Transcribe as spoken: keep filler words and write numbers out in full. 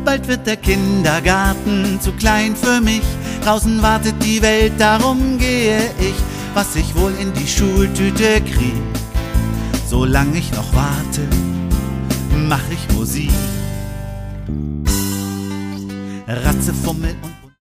Bald wird der Kindergarten zu klein für mich. Draußen wartet die Welt, darum gehe ich, was ich wohl in die Schultüte krieg. Solange ich noch warte, mach ich Musik. Ratze, Fummel und